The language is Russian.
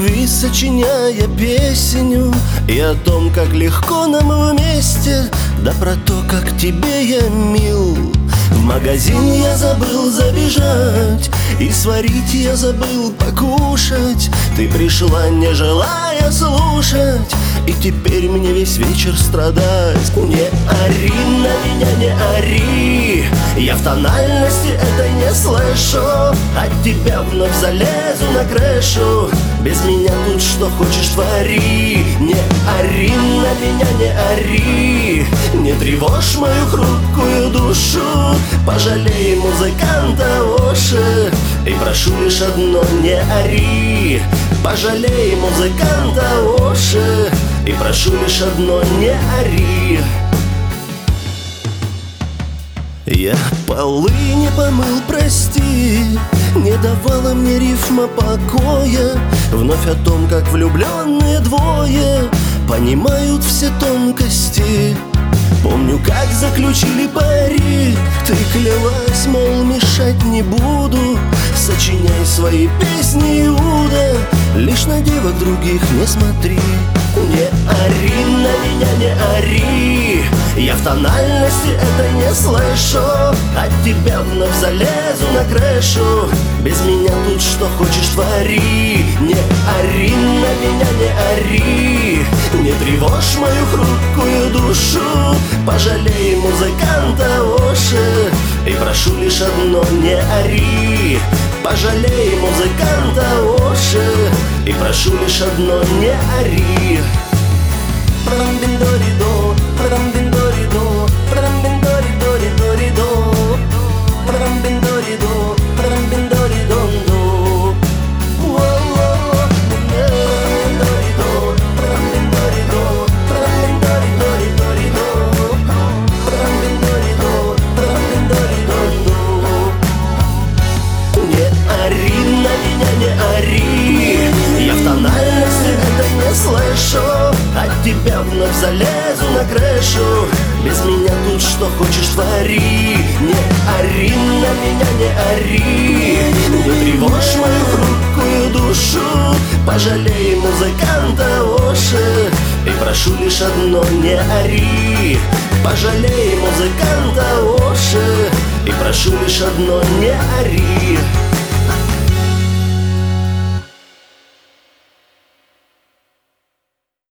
любви сочиняя песню, и о том, как легко нам вместе, да про то, как тебе я мил. В магазин я забыл забежать, и сварить я забыл покушать. Ты пришла, не желая слушать, и теперь мне весь вечер страдать. Не ори на меня, не ори, я в тональности это не слышу. От тебя вновь залезу на крышу, без меня тут что хочешь твори. Не ори на меня, не ори, не тревожь мою хрупкую душу. Пожалей музыканта уши, и прошу лишь одно: не ори. Пожалей музыканта уши, и прошу лишь одно: не ори. Я полы не помыл, прости, не давала мне рифма покоя. Вновь о том, как влюбленные двое понимают все тонкости. Помню, как заключили пари, ты клялась, мол, мешать не буду. Сочиняй свои песни, Иуда, лишь на девок других не смотри. Не ори на меня, не ори, я в тональности это не слышу. От тебя вновь залезу на крышу, без меня тут что хочешь твори. Не ори на меня, не ори, не тревожь мою хрупкую душу. Пожалей музыканта уши, и прошу лишь одно: не ори. Пожалей музыканта уши, и прошу лишь одно: не ори. Я в тональности это не слышу, от тебя вновь залезу на крышу, без меня тут что хочешь твори. Не ори на меня, не ори, не тревожь мою хрупкую душу. Пожалей музыканта уши, и прошу лишь одно: не ори. Пожалей музыканта уши, и прошу лишь одно: не ори.